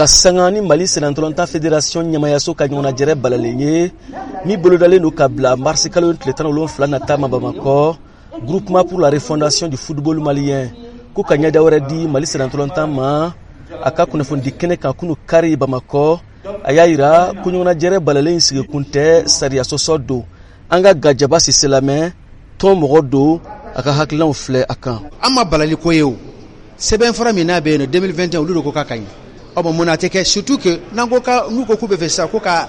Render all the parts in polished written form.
Kasanga ni Mali Sénatolontan Fédération Nyamayaso ka ɲɔgɔnna jɛrɛ balalen ye mi bolodalen do ka bila mars kalo tile 17 nata ma Bamako groupement pour la refondation du football malien ko ka ɲɛda wɛrɛ di Mali Sénatolontan ma a ka kunnafoni kɛnɛ kan kunu kari Bamako a y'a yira ko ɲɔgɔnna jɛrɛ balalen sigi kun tɛ sariya sɔsɔ do an ka gajaba sise lamɛn tɔn mɔgɔ do a ka hakilinaw filɛ a kan an ma balali ko ye o sɛbɛn fara min n'a bɛ yen 2021 olu de ko ka ɲi mun a tɛ kɛ surtout que n'u ko k'u bɛ fɛ sisan ko ka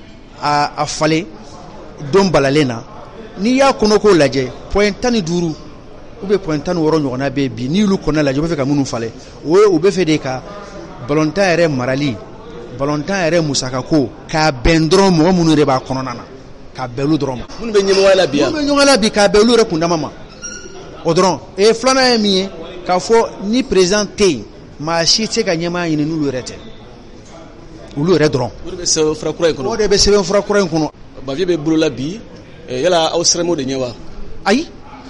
a falen don balalen na n'i y'a kɔnɔ k'o lajɛ point 15 ou bien point 16 ɲɔgɔnna bɛ bi n'i y'olu kɔnɔ lajɛ u bɛ fɛ ka minnu falen u bɛ fɛ de ka ballontan yɛrɛ marali ballontan yɛrɛ musakako k'a bɛn dɔrɔn mɔgɔ minnu de b'a kɔnɔna na k'a bɛn olu dɔrɔn ma minnu bɛ ɲɛmɔgɔya la bi yan minnu bɛ ɲɔgɔn la bi k'a bɛn olu yɛrɛ kundama ma o dɔrɔn filanan ye min ye k'a fɔ ni président tɛ yen maa si tɛ ka ɲɛmaa ɲini n'olu yɛrɛ tɛ olu yɛrɛ dɔrɔn o de bɛ sɛbɛn fura kura in kɔnɔ o de bɛ sɛbɛn fura kura in kɔnɔ Bavier bɛ bolo la bi yala aw siramo de ɲɛ wa ayi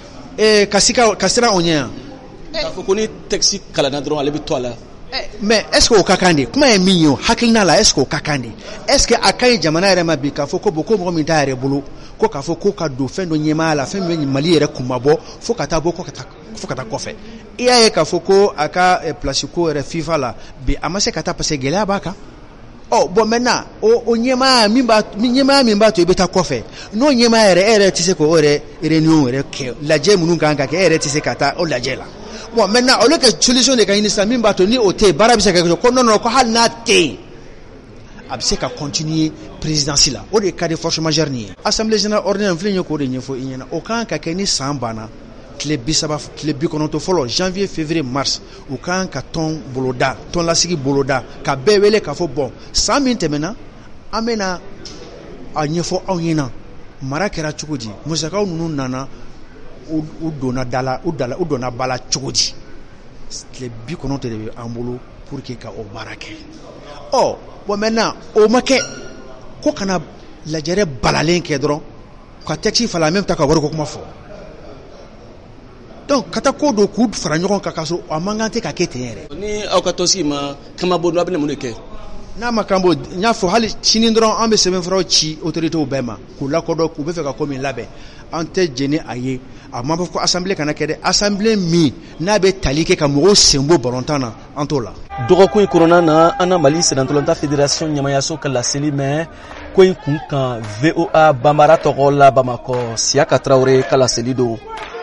ka siran o ɲɛ yan k'a fɔ ko ni texte kalanna dɔrɔn ale bɛ to a la mais est ce que o ka kan de kuma ye min ye o hakilina la est ce que o ka kan de est ce que a ka ɲi jamana yɛrɛ ma bi k'a fɔ ko bon ko mɔgɔ min t'a yɛrɛ bolo ko k'a fɔ ko ka don fɛn dɔ ɲɛmaaya la fɛn min bɛ Mali yɛrɛ kunbabɔ fo ka taa bɔ fo ka taa kɔfɛ i y'a ye k'a fɔ ko a ka place ko yɛrɛ FIFA la bi a ma se ka taa parce que gɛlɛya b'a kan bon maintenant o ɲɛmaaya min b'a to i bɛ taa kɔfɛ n'o ɲɛmaaya yɛrɛ e yɛrɛ tɛ se k'o yɛrɛ réunion yɛrɛ kɛ lajɛ minnu kan ka kɛ e yɛrɛ tɛ se ka taa o lajɛ la bon maintenant au lieu que solution de ka ɲini sisan min b'a to ni o tɛ yen baara bɛ se ka kɛ ko non ko hali n'a tɛ yen a bɛ se ka continuer présidence la o de ka di force majeure nin ye assemblée générale ordinaire filɛ ye k'o de ɲɛfɔ i ɲɛna o kan ka kɛ ni san banna tile 90 fɔlɔ janvier février mars u kan ka tɔn lasigi boloda ka bɛɛ wele k'a fɔ bon san min tɛmɛna an bɛna a ɲɛfɔ aw ɲɛna mara kɛra cogo di musakaw ninnu nana u donna ba la cogo di tile 90 de bɛ an bolo pour que ka o baara kɛ bon maintenant o ma kɛ ko kana lajɛrɛ balalen kɛ dɔrɔn ka texte fala même ta ka wari ko kuma fɔ donc ka taa ko do k'u fara ɲɔgɔn kan ka so a man kan tɛ ka kɛ ten yɛrɛ ni aw ka tɔn sigi ma kama bɔ a bɛ na mun de kɛ n'a ma kan bɔ n y'a fɔ hali sini dɔrɔn an bɛ sɛbɛnfuraw ci autorités bɛɛ ma k'u lakodɔn k'u bɛ fɛ ka ko min labɛn an tɛ jɛni a ye a ma fɔ ko assemblée kana kɛ dɛ assemblée min n'a bɛ tali kɛ ka mɔgɔw sen bɔ ballontan na an t'o la dɔgɔkun in kɔnɔna na an na Mali Sénatolontan Fédération Ɲamayaso ka laseli mɛn ko in kun kan VOA Bambara tɔgɔ la Bamako Siaka Traoré ka laseli do